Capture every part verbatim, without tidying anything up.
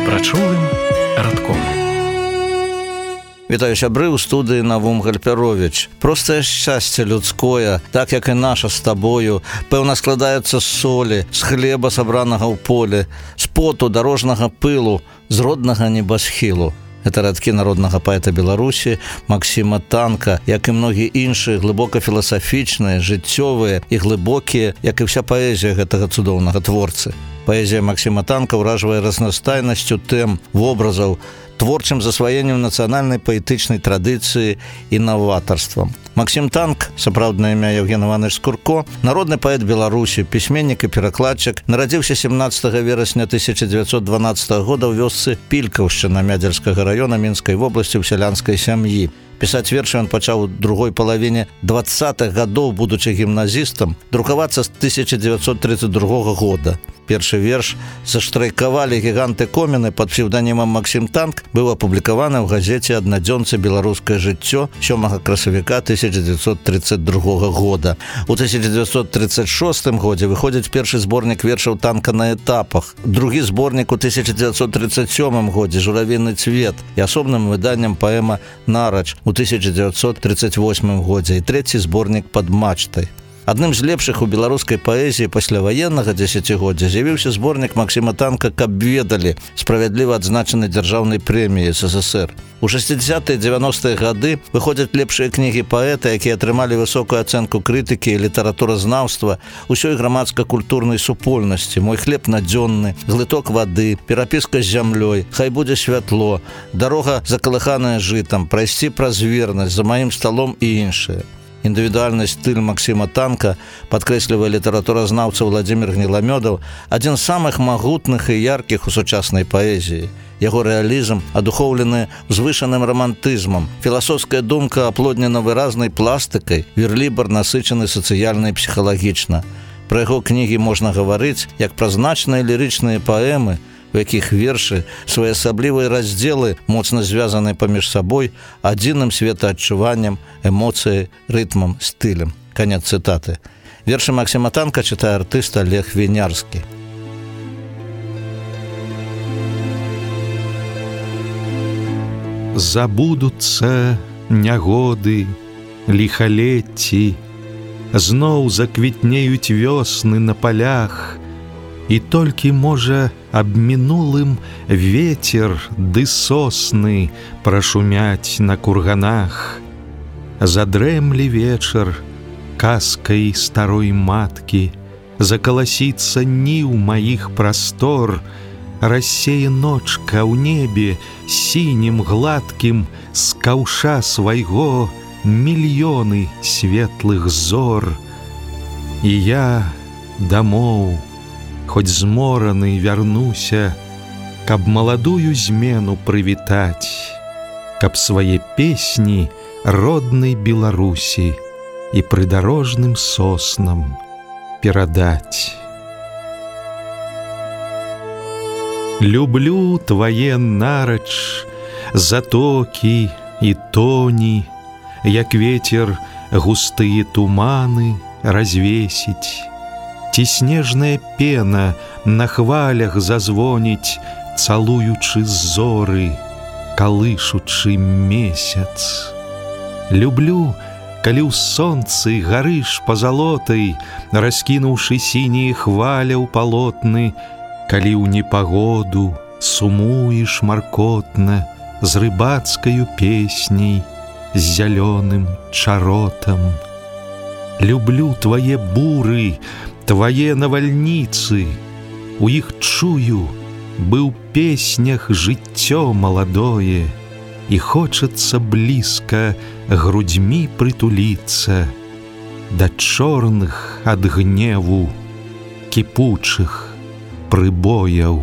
прачулым радком. Вітаю сябры, ў студыі Навум Гальпяровіч. Простае шчасце людское, так як і наша з табою, пэўна складаецца з солі, з хлеба, сабранага ў поле, з поту, дарожнага пылу, з роднага небасхілу. Гэта радкі народнага паэта Беларусі Максіма Танка, як і многія іншыя глыбока філасафічныя, жыццёвыя і глыбокія, як і вся паэзія гэтага цудоўнага творцы. Паэзія Максіма Танка ўражвае разнастайнасцю тэм, вобразаў, творчым засваеннем нацыянальнай паэтычнай традыцыі і наватарствам. Максім Танк, сапраўднае імя Евген Іванович Скурко, народны паэт Беларусі, пісьменнік і перакладчык, нарадзіўся сямнаццатага верасня тысяча дзевяцьсот дванаццатага года ў вёсцы Пількаўшчына Мядзельскага раёна Мінскай вобласці ў сялянскай сям'і. Пісаць вершы ён пачаў у другой палавіне дваццатых гадоў, будучы гімназістам, друкавацца з тысяча дзевяцьсот тридцать другога года. Першы верш «Заштрайкавалі гіганты коміны» пад псеўданімам Максім Танк быў апублікаваны ў газеце «Аднадзёнцы беларускае жыццё» сёмага красавіка тысяча дзевяцьсот тридцать другога года. У тысяча дзевяцьсот тридцать шостым годзе выходзіць першы зборнік вершаў Танка на этапах, другі зборнік у тысяча дзевяцьсот тридцать сёмым годзе «Журавіны цвет» і асобным выданнем паэма «Нарач» у тысяча дзевяцьсот тридцать восьмым годзе і трэці зборнік «Пад мачтай». Адным з лепшых у беларускай паэзіі пасляваеннага дзесяцігоддзя з'явіўся зборнік Максіма Танка «Каб ведалі», справядліва адзначаны дзяржаўнай прэміяй эс эс эс эр. У шэсцідзесятыя і дзевяностыя гады выходзяць лепшыя кнігі паэта, якія атрымалі высокую ацэнку крытыкі і літаратуразнаўства, усёй грамадска-культурнай супольнасці, «Мой хлеб надзённы», «Глыток вады», «Перапіска з зямлёй», «Хай будзе святло», «Дарога закалыханая жытам», «Прайсці праз вернасць», «За маім сталом» і іншыя. Індывідуальны стыль Максіма Танка, падкрэслівае літаратуразнаўца Владзімір Гніламёдаў, адзін з самых магутных і яркіх у сучаснай паэзіі. Яго рэалізм адухоўлены узвышаным рамантызмам, філасофская думка аплоднена выразнай пластыкай, верлібр насычаны сацыяльна і псіхалагічна. Пра яго кнігі можна гаварыць як пра значныя лірычныя паэмы, у якіх вершы, своеасаблівыя раздзелы, моцна звязаныя паміж сабой, адзіным светаадчуваннем, эмоцыяй, рытмам, стылем. Канец цытаты. Вершы Максіма Танка чытае артыст Олег Вінярскі. Забудуцца нягоды, ліхалецці, зноў заквітнеюць вёсны на палях, і толькі, можа, аб мінулым ветер ды сосны прашумяць на курганах. Задрэмлі вечар казкай старой маткі, закаласіцца ніў маіх прастор, рассее ночка ў небе сінім гладкім з каўша свайго мільёны светлых зор. І я дамоў, хоць змораны вярнуся, каб маладую змену прывітаць, каб свае песні роднай Беларусі і прыдарожным соснам перадаць. Люблю твае нарач, затокі і тоні, як ветер густыя туманы развесіць. Ці снежная пена на хвалях зазвоніць, цалуючы зоры, калышучы месяц. Люблю, калі ў сонцы гарыш пазалотай, раскінуўшы сінія хваля ў палотны, калі ў непагоду сумуеш маркотна з рыбацкаю песняй, з зялёным чаротам. Люблю твае буры, твае навальніцы, у іх чую, бы ў песнях жыццё маладое, і хочацца блізка грудзьмі прытуліцца да чорных ад гневу кіпучых прыбояў.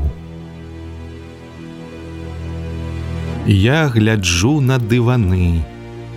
Я гляджу на дываны,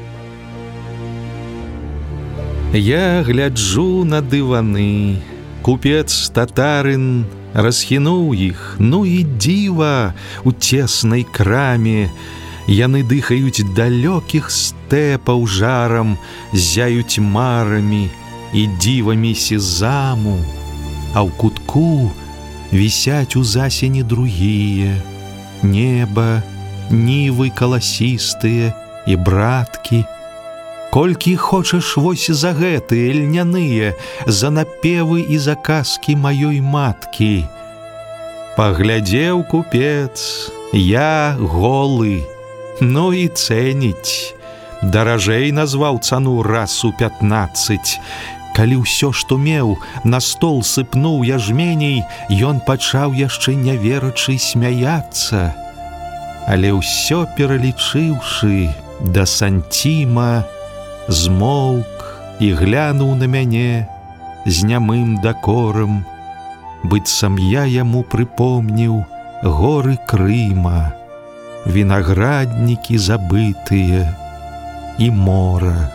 Я гляджу на дываны, купец татарын расхінуў іх, ну і дзіва у цеснай краме. Яны дыхаюць далёкіх стэпаў жарам, зяюць марамі і дзівамі сезаму, а ў кутку вісяць у засені другія, неба, нівы каласістыя і браткі. Колькі хочаш вось за гэтыя льняныя, за напевы і за казкі маёй маткі. Паглядзеў купец, я голы, ну і цэніць. Даражэй назваў цану раз у пятнаццаць. Калі ўсё, што меў, на стол сыпнуў ячменей, ён пачаў яшчэ не верачы смяяцца. Але ўсё пералічыўшы да сантима, змоўк і глянуў на мяне з нямым дакорам, быццам я яму прыпомніў горы Крыма, вінаграднікі забытыя і мора.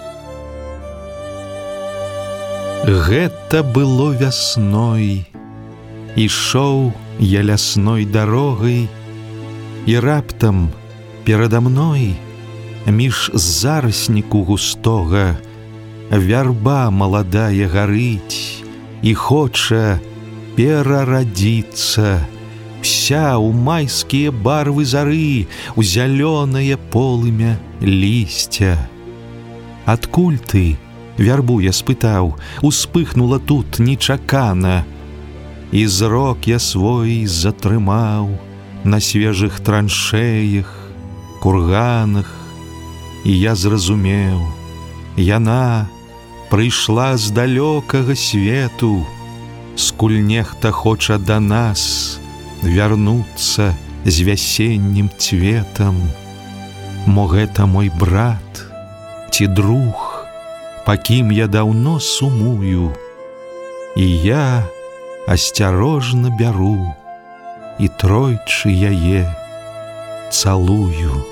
Гэта было вясной, ішоў я лясной дарогай, і раптам перада мной між зарасніку густога вярба маладая гарыць і хоча перарадзіцца, вся ў майскія барвы зары, у зялёнае полымя лісця. Адкуль ты? Вярбу я спытаў, успыхнула тут нечакана, і зрок я свой затрымаў на свежых траншеях, курганах, і я зразумеў, яна прыйшла з далёкага свету, скуль нехта хоча да нас вярнуцца з вясеннім цветам. Мо гэта мой брат ці друг, па кім я даўно сумую, і я асцярожна бяру і тройчы яе цалую.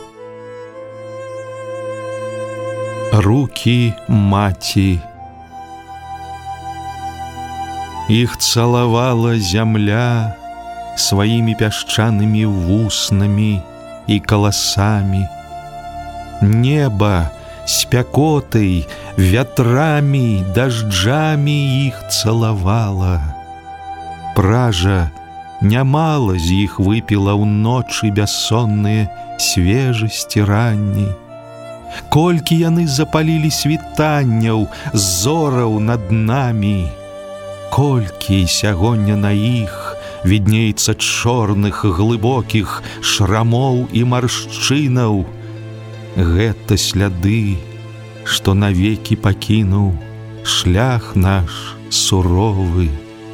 Рукі маці. Іх цалавала зямля сваімі пясчанымі вуснамі і каласамі. Неба спякотай, вятрамі, дажджамі іх цалавала. Пража нямала з іх выпіла ў ночы бяссонныя свежасці ранняй. Колькі яны запалілі світанняў, зораў над намі, колькі сягоння на іх віднеецца чорных глыбокіх шрамоў і маршчынаў. Гэта сляды, што навекі пакінуў шлях наш суровы.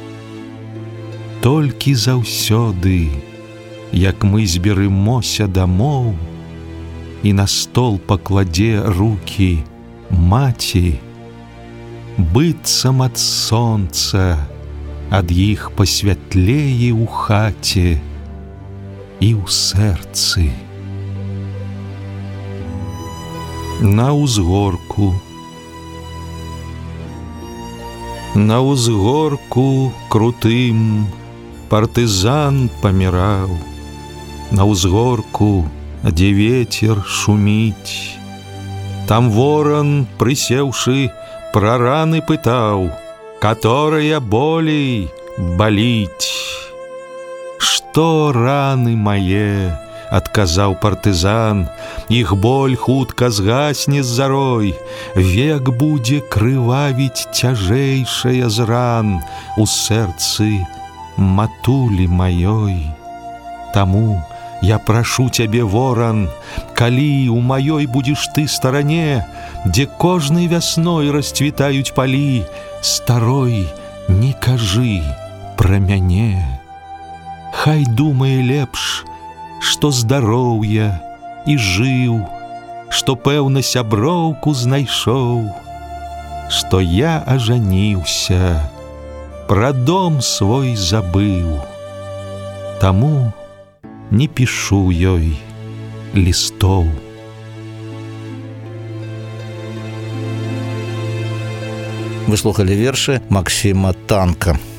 Толькі заўсёды, як мы зберымося дамоў, і на стол пакладзе рукі маці, быццам ад сонца, ад іх пасвятлее ў хаце і ў сэрцы. На ўзгорку. На ўзгорку крутым партызан паміраў, на ўзгорку, дзе вецер шуміць. Там воран, прысеўшы, пра раны пытаў, каторая болей баліць. Што раны мае, адказаў партызан, іх боль хутка згасне з зарой, век будзе крывавіць цяжэйшая з ран у сэрцы матулі маёй. Таму я прашу цябе, воран, калі ў маёй будзеш ты старане, дзе кожнай вясной расцвітаюць палі, старой не кажы пра мяне. Хай думае лепш, што здароўя і жыў, што пэўна сяброўку знайшоў, што я ажаніўся, пра дом свой забыў. Таму не пішу ёй лістоў. Вы слухали вершы Максима Танка.